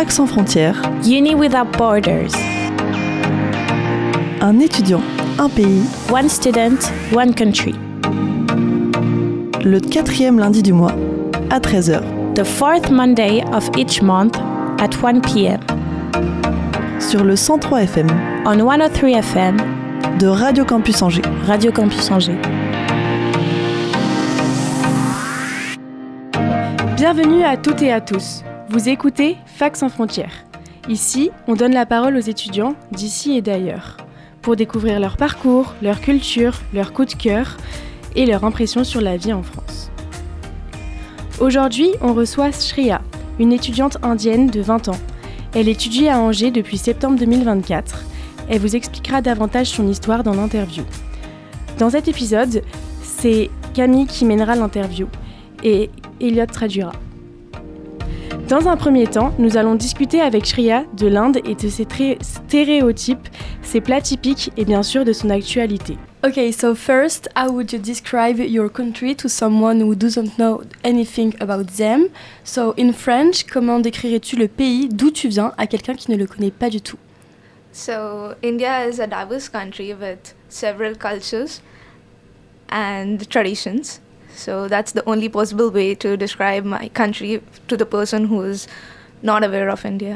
Fac sans frontières. Uni without borders. Un étudiant, un pays. One student, one country. Le 4e lundi du mois, à 13h. The fourth Monday of each month at 1 p.m. Sur le 103 FM. On 103 FM. De Radio Campus Angers. Radio Campus Angers. Bienvenue à toutes et à tous. Vous écoutez Fac sans frontières. Ici, on donne la parole aux étudiants d'ici et d'ailleurs pour découvrir leur parcours, leur culture, leurs coups de cœur et leurs impressions sur la vie en France. Aujourd'hui, on reçoit Shreya, une étudiante indienne de 20 ans. Elle étudie à Angers depuis septembre 2024. Elle vous expliquera davantage son histoire dans l'interview. Dans cet épisode, c'est Camille qui mènera l'interview et Elliot traduira. Dans un premier temps, nous allons discuter avec Shreya de l'Inde et de ses stéréotypes, ses plats typiques et bien sûr de son actualité. Okay, so first, how would you describe your country to someone who doesn't know anything about them? So in French, comment décrirais-tu le pays d'où tu viens à quelqu'un qui ne le connaît pas du tout? So India is a diverse country with several cultures and traditions. So that's the only possible way to describe my country to the person who is not aware of India.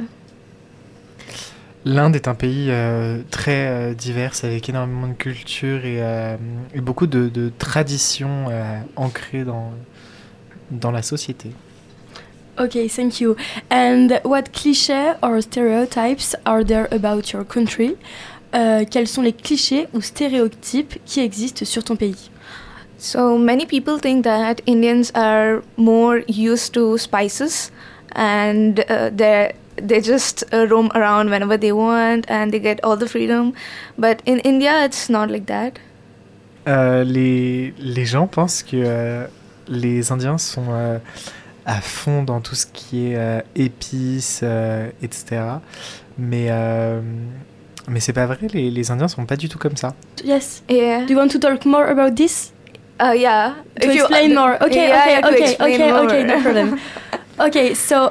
L'Inde est un pays très divers avec énormément de cultures et beaucoup de traditions ancrées dans la société. Okay, thank you. And what clichés or stereotypes are there about your country? Quels sont les clichés ou stéréotypes qui existent sur ton pays? So many people think that Indians are more used to spices and they just roam around whenever they want and they get all the freedom. But in India, it's not like that. Les gens pensent que les Indiens sont à fond dans tout ce qui est épices, etc. Mais c'est pas vrai, les Indiens sont pas du tout comme ça. Yes. Yeah. Do you want to talk more about this? Yeah. To explain more. Okay, yeah, okay, no problem. Okay, so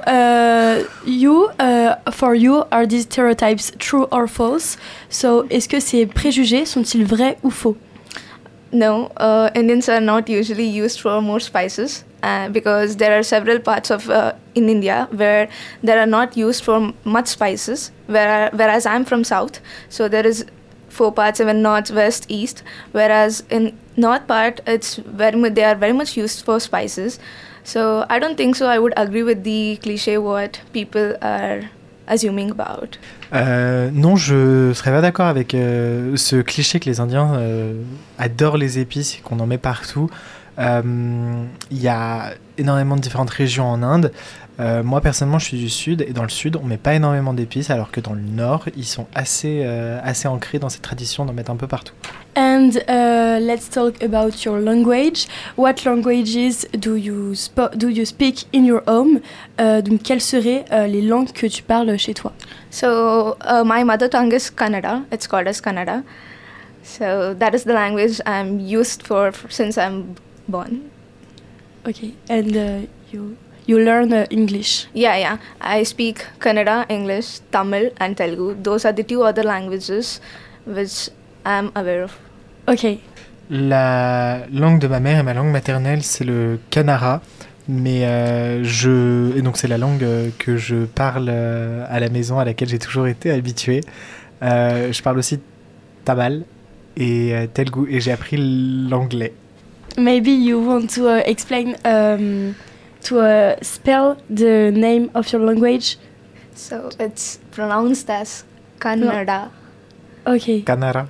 for you, are these stereotypes true or false? So, est-ce que ces préjugés sont-ils vrais ou faux? No, Indians are not usually used for more spices because there are several parts of in India where they are not used for much spices, whereas I'm from South, so there is 4 parts, even North, West, East, whereas in North part, they are very much used for spices. So I don't think so I would agree with the cliché what people are assuming about. Non, je serais pas d'accord avec ce cliché que les Indiens adorent les épices et qu'on en met partout. Il y a énormément de différentes régions en Inde. Moi personnellement je suis du sud et dans le sud on met pas énormément d'épices alors que dans le nord ils sont assez ancrés dans cette tradition d'en mettre un peu partout. And let's talk about your language. What languages do you speak in your home? Donc quelles seraient les langues que tu parles chez toi? So my mother tongue is Kannada. It's called as Kannada. So that is the language I'm used for since I'm born. Okay, and you learn English? Yeah. I speak Kannada, English, Tamil and Telugu. Those are the 2 other languages which I'm aware of. Okay. La langue de ma mère et ma langue maternelle, c'est le Kannada. Mais et donc c'est la langue que je parle à la maison, à laquelle j'ai toujours été habitué. Je parle aussi Tamil et Telugu et j'ai appris l'anglais. Maybe you want to explain to spell the name of your language? So it's pronounced as Kannada. Okay. Kannada.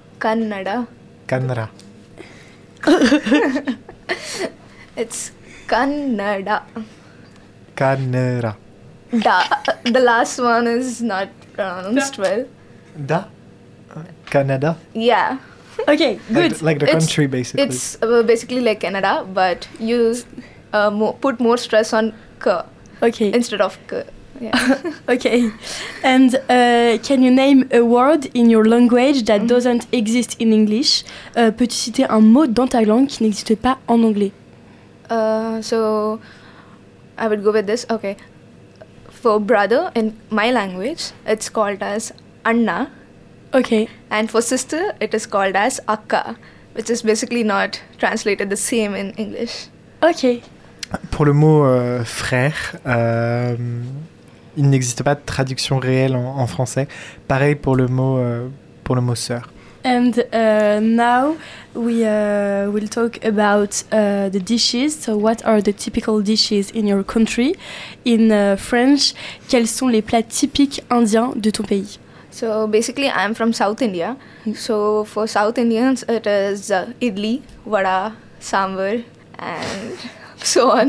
It's Kannada. Kannada. The last one is not pronounced well. Canada? Yeah. Okay, good. Like the country, basically. It's basically like Canada, but you put more stress on K instead of K. Yeah. Okay. And can you name a word in your language that doesn't exist in English? Peux-tu citer un mot dans ta langue qui n'existe pas en anglais? So I would go with this. Okay. for brother in my language, it's called as Anna. Okay. And for sister, it is called as Akka, which is basically not translated the same in English. Ok. Pour le mot frère, il n'existe pas de traduction réelle en français. Pareil pour le mot sœur. And now we will talk about the dishes. So what are the typical dishes in your country? In French, quels sont les plats typiques indiens de ton pays? So basically, I'm from South India. So for South Indians, it is idli, vada, sambar, and so on.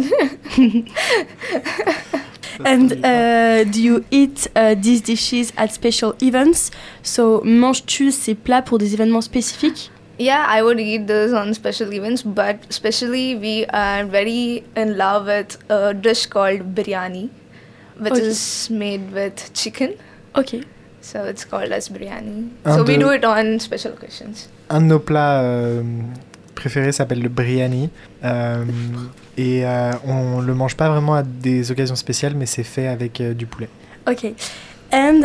And do you eat these dishes at special events? So manges-tu ces plats pour des événements spécifiques? Yeah, I would eat this on special events, but especially we are very in love with a dish called biryani, which is made with chicken. Okay. So it's called as biryani. So we do it on special occasions. Un de nos plats préférés s'appelle le biryani. Et on le mange pas vraiment à des occasions spéciales, mais c'est fait avec du poulet. Ok. And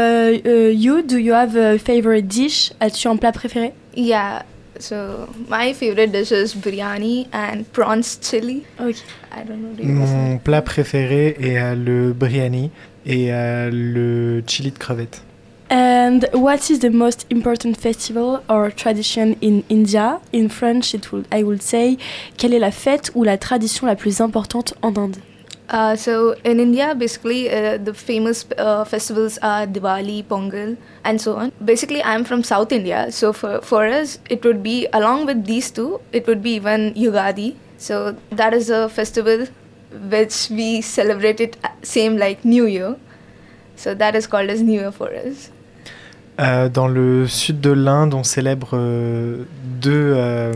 do you have a favorite dish? As-tu un plat préféré? Yeah. So my favorite dish is biryani and prawns chili. Okay. I don't know. Mon plat préféré est le biryani et le chili de crevettes. And what is the most important festival or tradition in India? In French, I would say, quelle est la fête ou la tradition la plus importante en Inde? So in India, basically, the famous festivals are Diwali, Pongal, and so on. Basically, I'm from South India, so for us, it would be, along with these two, it would be even Yugadi. So that is a festival which we celebrate it same like New Year. So that is called as New Year for us. Dans le sud de l'Inde, on célèbre deux...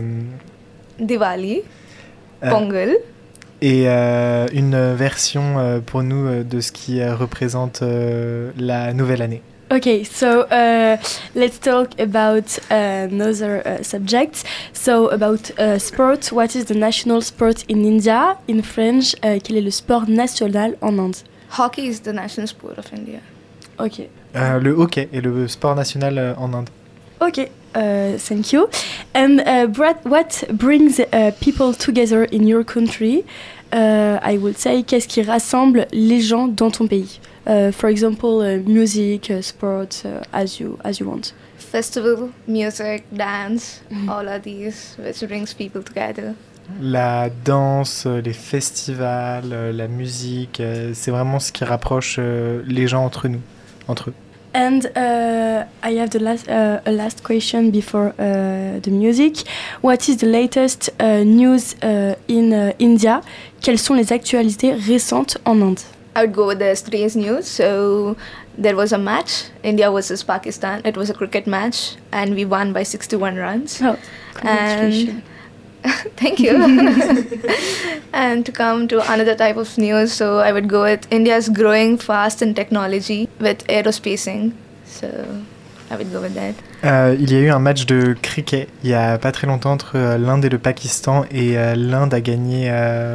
Diwali, Pongal. Et une version pour nous de ce qui représente la nouvelle année. Okay, so let's talk about another subject. So about sport, what is the national sport in India? In French, quel est le sport national en Inde? Hockey is the national sport of India. Okay. Le hockey est le sport national en Inde. Okay, thank you. And Brad, what brings people together in your country? I would say, qu'est-ce qui rassemble les gens dans ton pays? For example, music, sports, as you want. Festival, music, dance, all of these, which brings people together. La danse, les festivals, la musique, c'est vraiment ce qui rapproche les gens entre eux. And I have a last question before the music. What is the latest news in India? Quelles sont les actualités récentes en Inde? I would go with yesterday's news. So there was a match, India versus Pakistan. It was a cricket match, and we won by 61 runs. Oh, congratulations. Thank you. And to come to another type of news, so I would go with India's growing fast in technology with aerospacing. So I would go with that. Il y a eu un match de cricket il y a pas très longtemps entre l'Inde et le Pakistan et l'Inde a gagné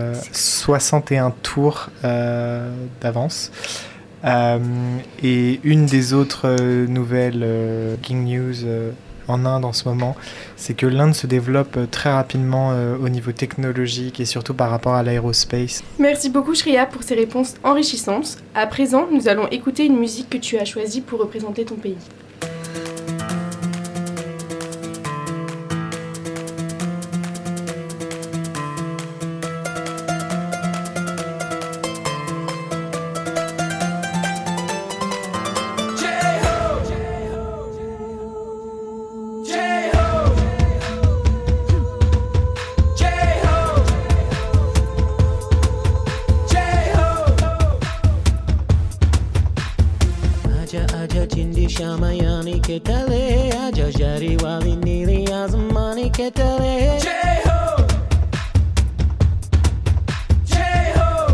61 tours d'avance. Et une des autres nouvelles breaking news en Inde en ce moment, c'est que l'Inde se développe très rapidement au niveau technologique et surtout par rapport à l'aérospace. Merci beaucoup Shreya pour ces réponses enrichissantes. À présent, nous allons écouter une musique que tu as choisie pour représenter ton pays. Shamayani ke tale aja jari wali nili azmani ke tale Jai ho Jai ho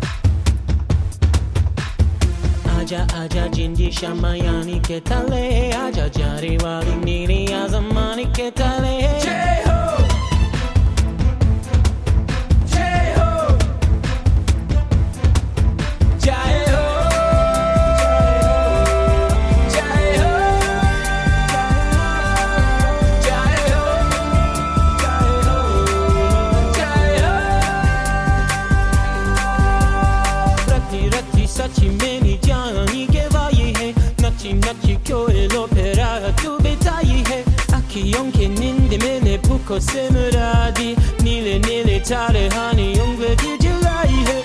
Aja aja jindi shamayani ke tale aja jari wali nili azmani ke tale Jai ho Jai ho Jai ho ko simradi nile nile tare hani ungwe gijilai hai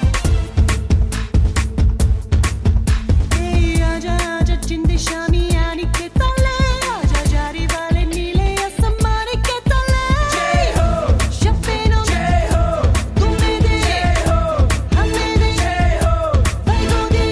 hey aja aja jindi shamiyani ke tale aja jari wale nile asmane ke tale jai ho shafino jai ho tumne de jai ho humne de jai ho vai godi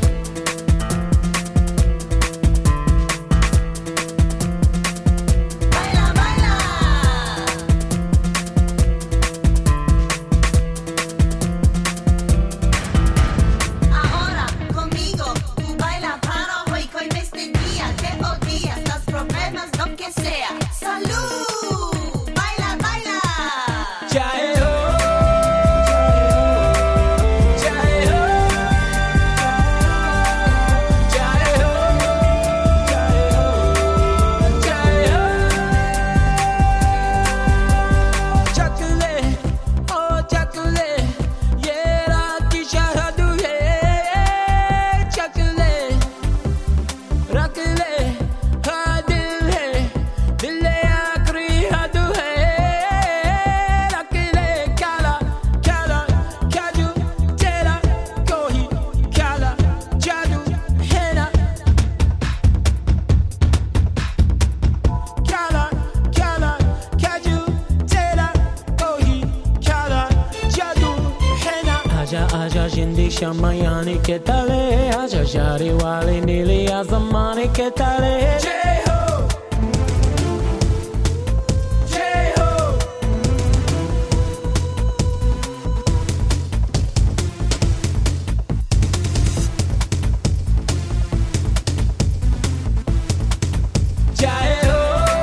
shamayani ke tale aja jari wale nili azamani ke tale jai ho jai ho jai ho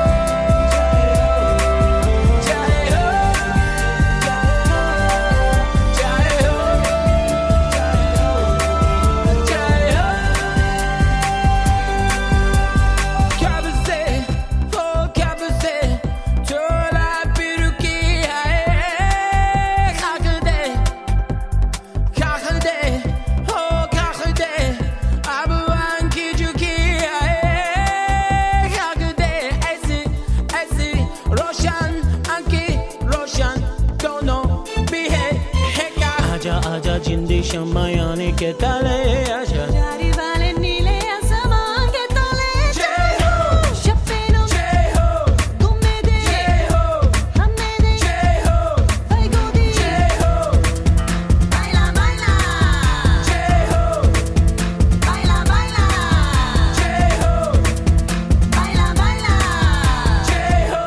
shamayani ke tale aja jari wale nile asaman ke tale jai ho shafino jai ho tumne de jai ho humne de jai ho vai godi jai ho baila baila jai ho baila baila jai ho baila baila jai ho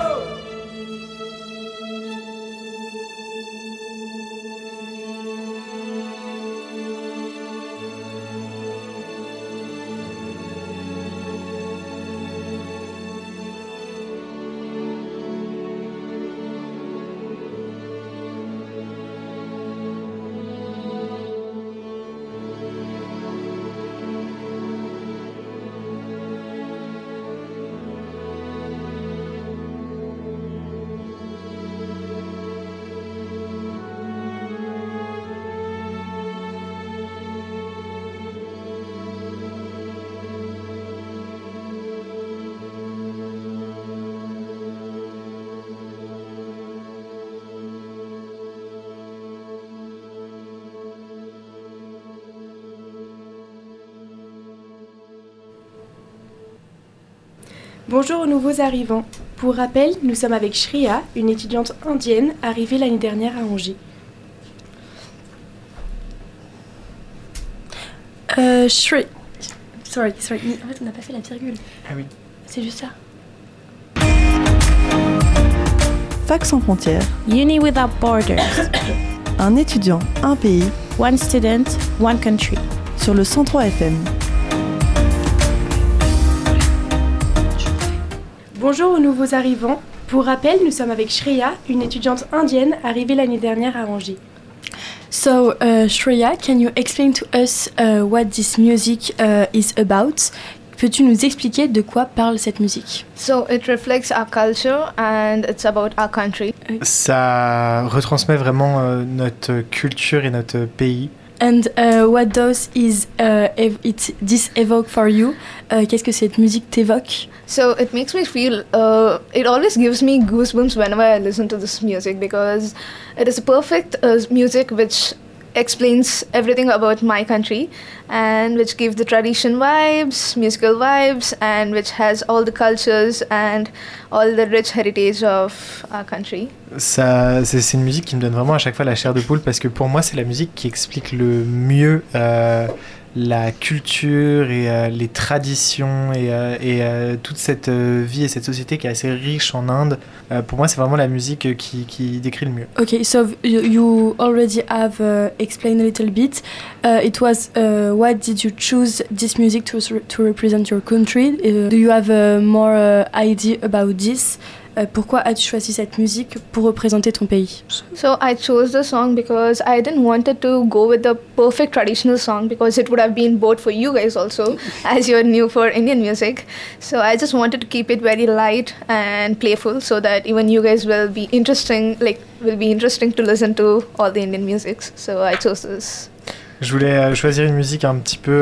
Bonjour aux nouveaux arrivants. Pour rappel, nous sommes avec Shriya, une étudiante indienne arrivée l'année dernière à Angers. Sorry. En fait, on n'a pas fait la virgule. Ah oui. C'est juste ça. Fac sans frontières, Uni without borders. un étudiant, un pays, One student, one country. sur le 103 FM. Bonjour aux nouveaux arrivants. Pour rappel, nous sommes avec Shriya, une étudiante indienne arrivée l'année dernière à Angers. So, Shreya, can you explain to us what this music is about? Peux-tu nous expliquer de quoi parle cette musique? So it reflects our culture and it's about our country. Ça retransmet vraiment notre culture et notre pays. And what does this evoke for you? Qu'est-ce que cette musique t'évoque? So it makes me feel, it always gives me goosebumps whenever I listen to this music because it is a perfect music which explains everything about my country and which gives the tradition vibes, musical vibes, and which has all the cultures and all the rich heritage of our country. C'est une musique qui me donne vraiment à chaque fois la chair de poule parce que pour moi c'est la musique qui explique le mieux la culture et les traditions et toute cette vie et cette société qui est assez riche en Inde. Pour moi c'est vraiment la musique qui décrit le mieux. Okay, so you already have explained a little bit. It was why did you choose this music to represent your country? Do you have more idea about this? Pourquoi as-tu choisi cette musique pour représenter ton pays? So I chose the song because I didn't wanted to go with the perfect traditional song because it would have been bored for you guys also as you're new for Indian music. So I just wanted to keep it very light and playful so that even you guys will be interesting to listen to all the Indian musics. So I chose this. Je voulais choisir une musique un petit peu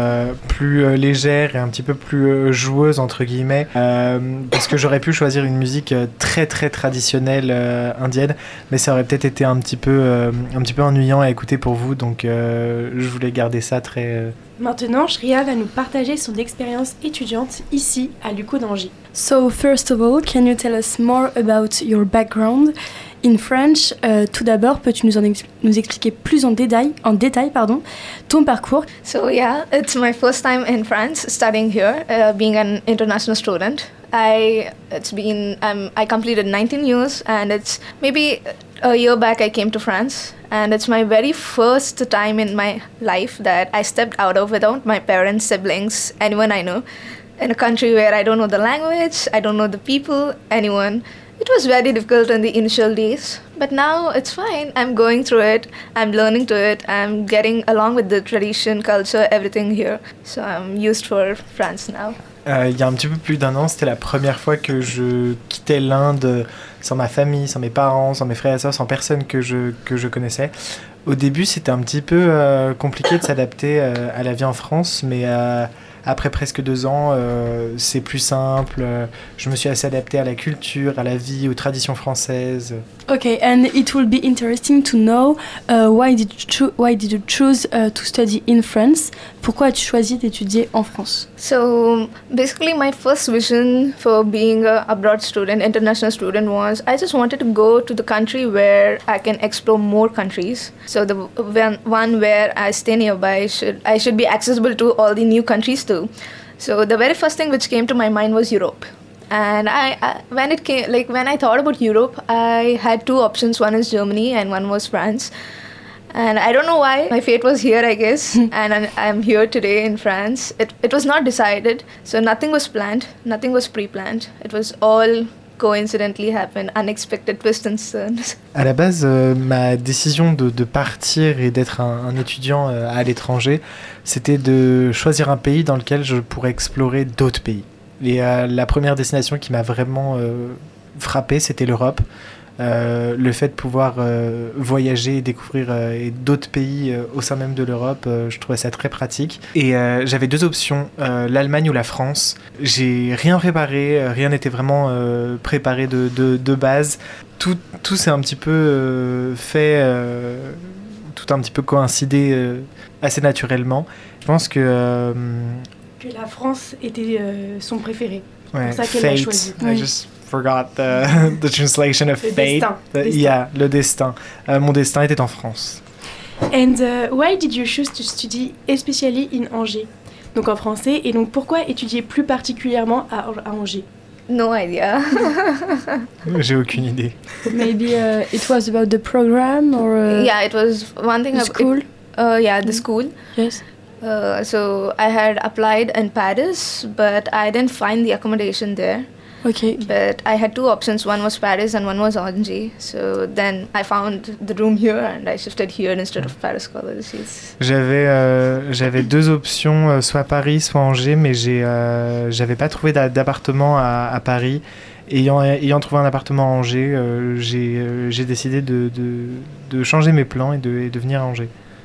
plus légère et un petit peu plus joueuse entre guillemets parce que j'aurais pu choisir une musique très très traditionnelle indienne mais ça aurait peut-être été un petit peu ennuyant à écouter pour vous donc je voulais garder ça très... Maintenant, Shriya va nous partager son expérience étudiante ici à l'UQO d'Angers. So first of all, can you tell us more about your background? In French, tout d'abord, peux-tu nous expliquer plus en détail, ton parcours? So yeah, it's my first time in France studying here, being an international student. I completed 19 years and it's maybe a year back I came to France and it's my very first time in my life that I stepped out of without my parents, siblings, anyone I know, in a country where I don't know the language, I don't know the people, anyone. It was very difficult in the initial days, but now it's fine. I'm going through it, I'm learning to it, I'm getting along with the tradition, culture, everything here. So I'm used for France now. Il y a un petit peu plus d'un an, c'était la première fois que je quittais l'Inde sans ma famille, sans mes parents, sans mes frères et sœurs, sans personne que je connaissais. Au début, c'était un petit peu compliqué de s'adapter à la vie en France, mais après presque 2 ans, c'est plus simple. Je me suis assez adapté à la culture, à la vie, aux traditions françaises. Okay, and it will be interesting to know why did you choose to study in France? Pourquoi as-tu choisi d'étudier en France? So basically my first vision for being an abroad student, international student was I just wanted to go to the country where I can explore more countries. So the one where I stay nearby, I should be accessible to all the new countries too. So the very first thing which came to my mind was Europe. And when I thought about Europe, I had 2 options. One is Germany and one was France. And I don't know why my fate was here, I guess. And I'm here today in France. It was not decided. So nothing was planned. Nothing was pre-planned. It was all coincidentally happened, unexpected twists and turns. À la base, ma décision de partir et d'être un étudiant à l'étranger, c'était de choisir un pays dans lequel je pourrais explorer d'autres pays. Et la première destination qui m'a vraiment frappé, c'était l'Europe. Le fait de pouvoir voyager et découvrir d'autres pays au sein même de l'Europe, je trouvais ça très pratique. Et j'avais 2 options, l'Allemagne ou la France. J'ai rien préparé, rien n'était vraiment préparé de base. Tout s'est un petit peu fait, tout a un petit peu coïncidé assez naturellement. Je pense que la France était son préféré. Ouais, C'est pour ça qu'elle l'a choisi. I just forgot the translation of fate. Yeah, le destin. Mon destin était en France. And why did you choose to study especially in Angers? Donc en français, et donc pourquoi étudier plus particulièrement à Angers? No idea. J'ai aucune idée. Maybe it was about the program or yeah, it was one thing the school. The school. Yes. So I had applied in Paris, but I didn't find the accommodation there. Okay. But I had 2 options. One was Paris and one was Angers. So then I found the room here and I shifted here instead of Paris College. J'avais 2 options, soit Paris, soit Angers, mais j'avais pas trouvé d'appartement à Paris. Ayant trouvé un appartement à Angers, j'ai décidé de changer mes plans et de venir à Angers.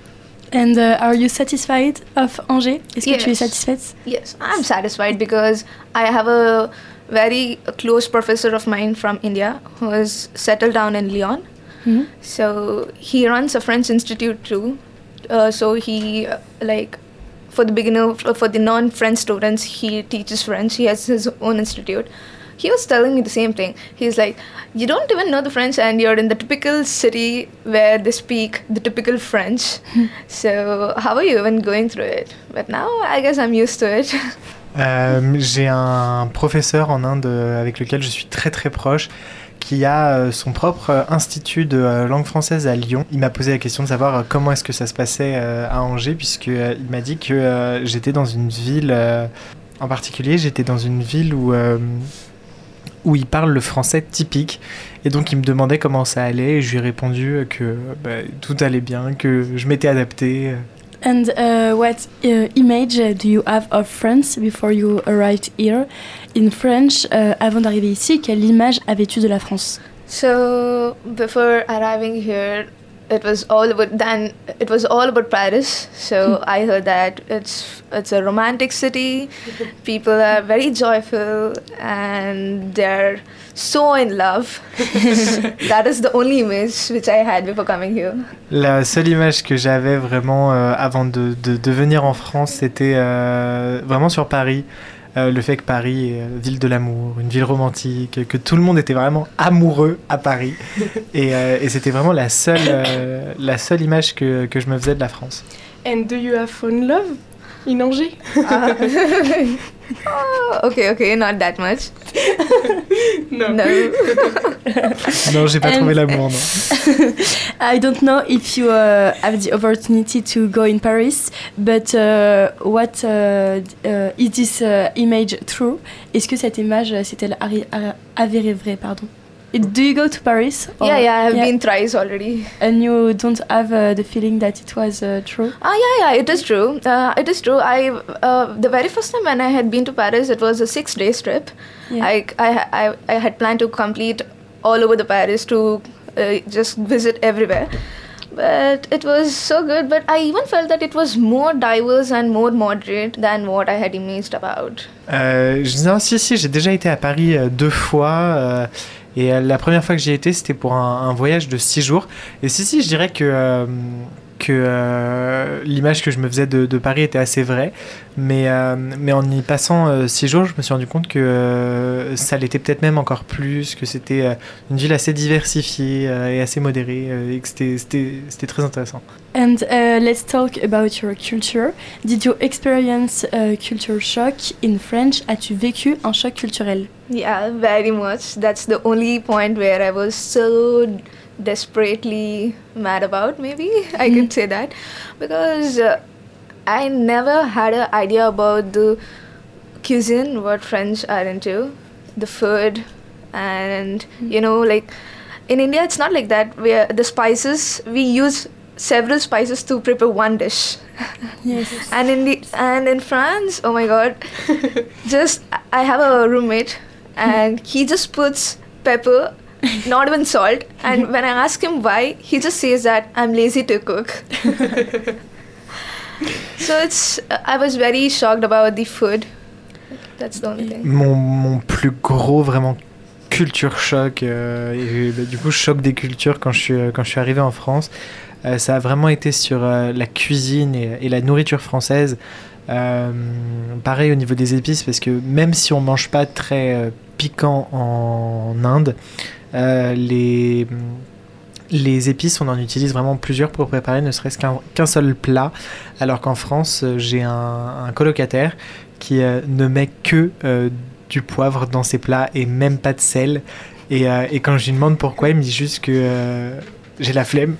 And are you satisfied of Angers? Est-ce que tu es Yes. satisfaite? Yes, I'm satisfied because I have a very close professor of mine from India who is settled down in Lyon. Mhm. So he runs a French institute too. So he for the beginner, for the non-French students, he teaches French. He has his own institute. He was telling me the same thing. He's like, you don't even know the French and you're in the typical city where they speak the typical French. So how are you even going through it? But now I guess I'm used to it. J'ai un professeur en Inde avec lequel je suis très très proche qui a son propre institut de langue française à Lyon. Il m'a posé la question de savoir comment est-ce que ça se passait à Angers, puisqu'il m'a dit que j'étais dans une ville, en particulier j'étais dans une ville où il parle le français typique. Et donc il me demandait comment ça allait et je lui ai répondu que tout allait bien, que je m'étais adapté. And what image do you have of France before you arrived here? In French, avant d'arriver ici, quelle image avais-tu de la France? So before arriving here, it was all about Paris. So I heard that it's a romantic city. People are very joyful and they're so in love. That is the only image which I had before coming here. La seule image que j'avais vraiment avant de venir en France, c'était vraiment sur Paris. Le fait que Paris est ville de l'amour, une ville romantique, que tout le monde était vraiment amoureux à Paris. Et c'était vraiment la seule image que je me faisais de la France. And do you have found love in Angers? Oh, okay, not that much. No. No. Non, j'ai pas trouvé l'amour, non. I don't know if you have the opportunity to go in Paris, but what is this image true? Est-ce que cette image c'est-elle avérée vraie, pardon? Do you go to Paris? Or- Yeah, I have been thrice already. And you don't have the feeling that it was true? Yeah, it is true. It is true. The very first time when I had been to Paris, it was a 6-day trip. Yeah. I had planned to complete all over the Paris to just visit everywhere. But it was so good. But I even felt that it was more diverse and more moderate than what I had imagined about. Non, si, j'ai déjà été à Paris 2 fois. Et la première fois que j'y étais, c'était pour un voyage de 6 jours. Et si, je dirais que l'image que je me faisais de Paris était assez vraie. Mais en y passant 6 jours, je me suis rendu compte que ça l'était peut-être même encore plus, que c'était une ville assez diversifiée et assez modérée, et que c'était très intéressant. And let's talk about your culture. Did you experience a culture shock in French? As-tu vécu un choc culturel? Yeah, very much. That's the only point where I was so desperately mad about, maybe I could say that, because I never had an idea about the cuisine, what French are into, the food, and like in India it's not like that. Where the spices, we use several spices to prepare one dish. Yes. And in France, oh my god, I have a roommate and he just puts pepper, not even salt, and when I ask him why, he just says that I'm lazy to cook. So I was very shocked about the food. That's the only thing. Mon plus gros vraiment culture choc, et du coup choc des cultures quand je suis arrivé en France, ça a vraiment été sur la cuisine et la nourriture française. Pareil au niveau des épices, parce que même si on mange pas très piquant en Inde, les épices, on en utilise vraiment plusieurs pour préparer ne serait-ce qu'un seul plat, alors qu'en France, j'ai un colocataire qui ne met que du poivre dans ses plats et même pas de sel. Et quand je lui demande pourquoi, il me dit juste que j'ai la flemme.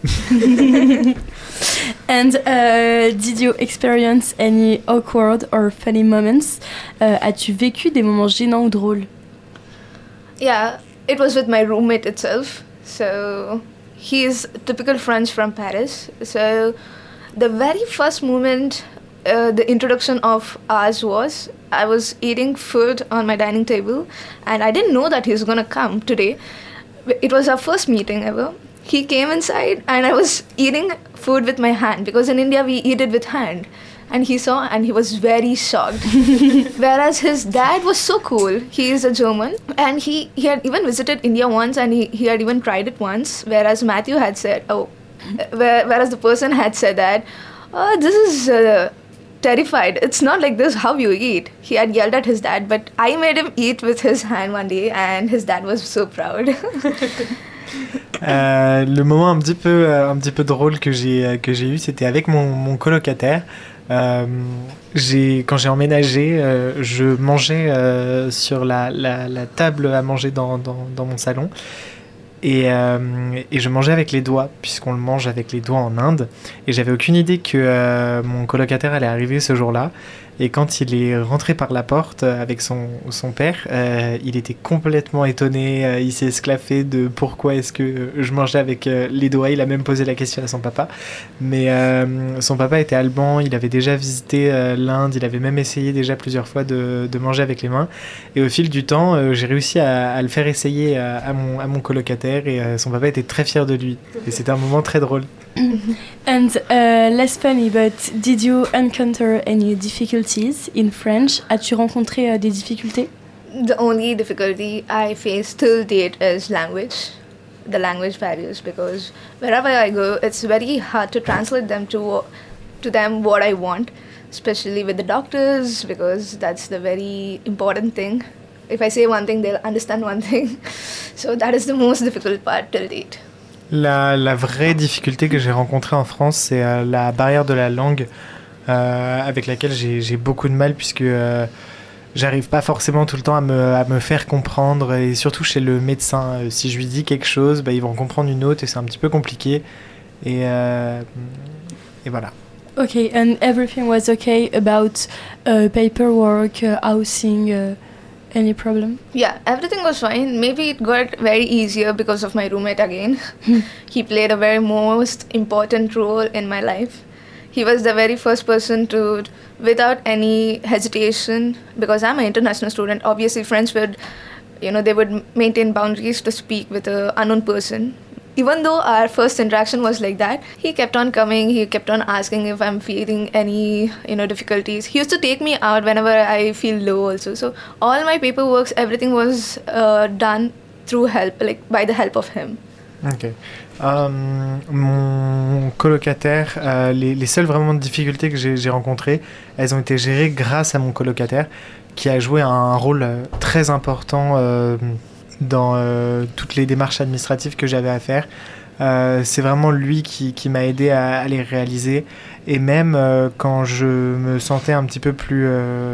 And did you experience any awkward or funny moments? As-tu vécu des moments gênants ou drôles? Yeah, it was with my roommate itself. So he's typical French from Paris. So the very first moment, the introduction of ours was, I was eating food on my dining table and I didn't know that he's gonna come today. It was our first meeting ever. he came inside and I was eating food with my hand because in India we eat it with hand. And he saw and he was very shocked. Whereas his dad was so cool. He is a German and he had even visited India once and he had even tried it once. Whereas Matthew had said, whereas the person had said that, oh, this is terrified. It's not like this how you eat. He had yelled at his dad, but I made him eat with his hand one day and his dad was so proud. Le moment un petit peu drôle que j'ai eu, c'était avec mon colocataire. Quand j'ai emménagé, je mangeais sur la table à manger dans mon salon et je mangeais avec les doigts puisqu'on le mange avec les doigts en Inde et j'avais aucune idée que mon colocataire allait arriver ce jour-là. Et quand il est rentré par la porte avec son père, il était complètement étonné, il s'est esclaffé de pourquoi est-ce que je mangeais avec les doigts. Il a même posé la question à son papa. Mais son papa était allemand, il avait déjà visité l'Inde, il avait même essayé déjà plusieurs fois de manger avec les mains. Et au fil du temps, j'ai réussi à le faire essayer à mon colocataire et son papa était très fier de lui. Et c'était un moment très drôle. And less funny, but did you encounter any difficulties in French? As-tu rencontré des difficultés? The only difficulty I face till date is language, the language barriers, because wherever I go, it's very hard to translate them to them what I want, especially with the doctors, because that's the very important thing. If I say one thing, they'll understand one thing. So that is the most difficult part till date. La vraie difficulté que j'ai rencontrée en France, c'est la barrière de la langue avec laquelle j'ai beaucoup de mal puisque j'arrive pas forcément tout le temps à me faire comprendre et surtout chez le médecin. Si je lui dis quelque chose, ils vont comprendre une autre et c'est un petit peu compliqué. Et voilà. Okay, and everything was okay about paperwork, housing, any problem? Yeah, everything was fine. Maybe it got very easier because of my roommate again. He played a very most important role in my life. He was the very first person to, without any hesitation, because I'm an international student, obviously friends would, they would maintain boundaries to speak with an unknown person. Even though our first interaction was like that, he kept on coming, he kept on asking if I'm feeling any, difficulties. He used to take me out whenever I feel low also. So all my paperwork, everything was done through help, by the help of him. Ok. Mon colocataire, les seules vraiment difficultés que j'ai rencontrées, elles ont été gérées grâce à mon colocataire qui a joué un rôle très important dans toutes les démarches administratives que j'avais à faire. C'est vraiment lui qui m'a aidé à les réaliser. Et même quand je me sentais un petit peu plus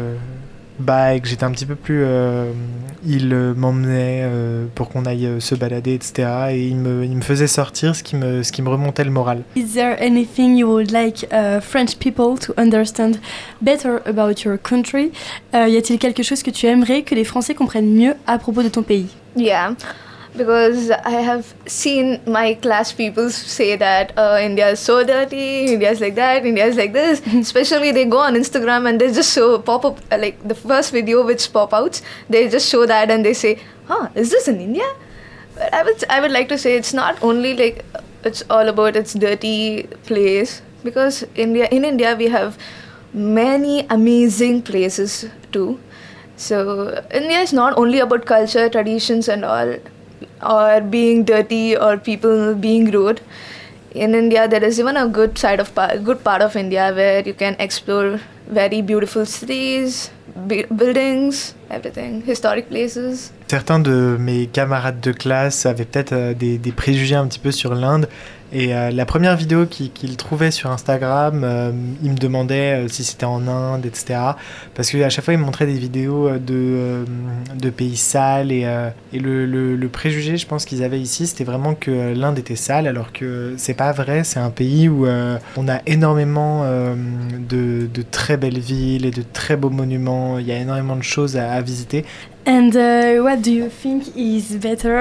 bas et que j'étais un petit peu plus... il m'emmenait pour qu'on aille se balader, etc. Et il me faisait sortir, ce qui me remontait le moral. Is there anything you would like French people to understand better about your country? Y a-t-il quelque chose que tu aimerais que les Français comprennent mieux à propos de ton pays? Yeah, because I have seen my class people say that India is so dirty, India is like that, India is like this. Especially they go on Instagram and they just show pop-up, like the first video which pop-outs, they just show that and they say, is this in India? But I would like to say it's not only like it's all about its dirty place, because in India we have many amazing places too. So India is not only about culture, traditions and all, or being dirty or people being rude. In India, there is even a good part of India where you can explore very beautiful cities, buildings, everything, historic places. Certains de mes camarades de classe avaient peut-être des préjugés un petit peu sur l'Inde. Et la première vidéo qu'il trouvait sur Instagram, il me demandait si c'était en Inde, etc. Parce qu'à chaque fois, il me montrait des vidéos de pays sales. Et le préjugé, je pense qu'ils avaient ici, c'était vraiment que l'Inde était sale, alors que c'est pas vrai. C'est un pays où on a énormément de très belles villes et de très beaux monuments. Il y a énormément de choses à visiter. And what do you think is better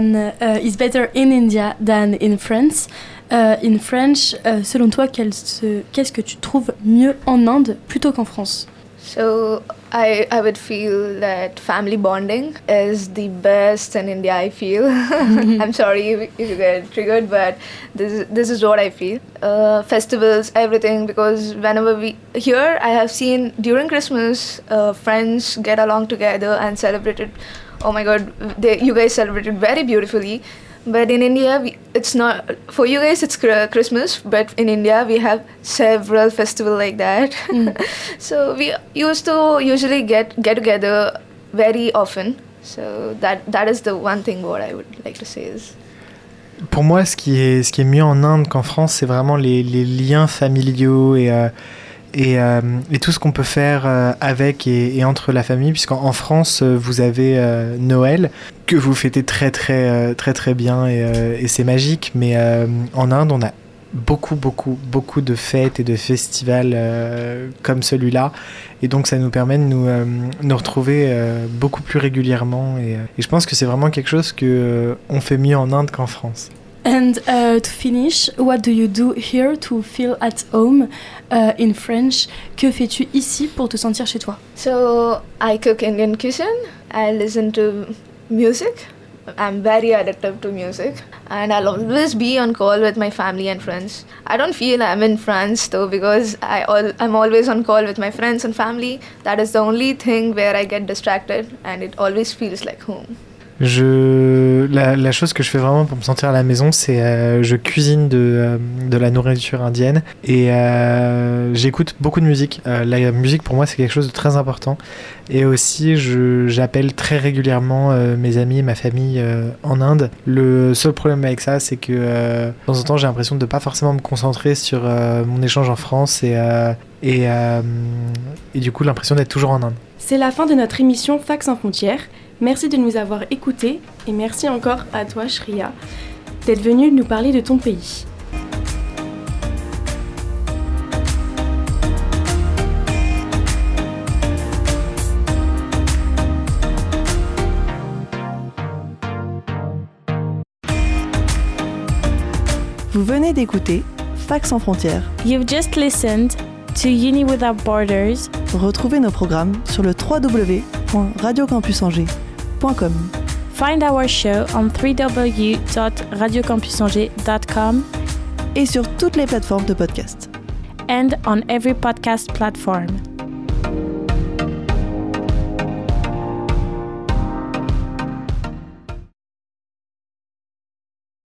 in India than in France? In French, selon toi, qu'est-ce que tu trouves mieux en Inde plutôt qu'en France? So I would feel that family bonding is the best in India, I feel. I'm sorry if you get triggered, but this is what I feel. Festivals, everything, because whenever here I have seen during Christmas, friends get along together and celebrate it. Oh my God, you guys celebrate it very beautifully. But in India, it's not, for you guys it's Christmas, but in India we have several festivals like that. So we used to usually get together very often. So that is the one thing what I would like to say is. Pour moi, ce qui est mieux en Inde qu'en France, c'est vraiment les liens familiaux et tout ce qu'on peut faire avec et entre la famille, puisqu'en France, vous avez Noël, que vous fêtez très bien et c'est magique, mais en Inde, on a beaucoup de fêtes et de festivals comme celui-là, et donc ça nous permet de nous retrouver beaucoup plus régulièrement, et je pense que c'est vraiment quelque chose qu'on fait mieux en Inde qu'en France. And to finish, what do you do here to feel at home in French? Que fais-tu ici pour te sentir chez toi? So I cook Indian cuisine, I listen to music. I'm very addicted to music, and I'll always be on call with my family and friends. I don't feel I'm in France though, because I'm always on call with my friends and family. That is the only thing where I get distracted, and it always feels like home. La chose que je fais vraiment pour me sentir à la maison, c'est je cuisine de la nourriture indienne et j'écoute beaucoup de musique. La musique pour moi c'est quelque chose de très important, et aussi j'appelle très régulièrement mes amis et ma famille en Inde. Le seul problème avec ça, c'est que de temps en temps j'ai l'impression de ne pas forcément me concentrer sur mon échange en France et du coup l'impression d'être toujours en Inde. C'est la fin de notre émission Fac sans frontières. Merci de nous avoir écoutés et merci encore à toi, Shriya, d'être venue nous parler de ton pays. Vous venez d'écouter Fac sans frontières. You've just listened to Uni Without Borders. Retrouvez nos programmes sur le www.radiocampusangers.com. Find our show on www.radiocampusangers.com et sur toutes les plateformes de podcast. and on every podcast platform.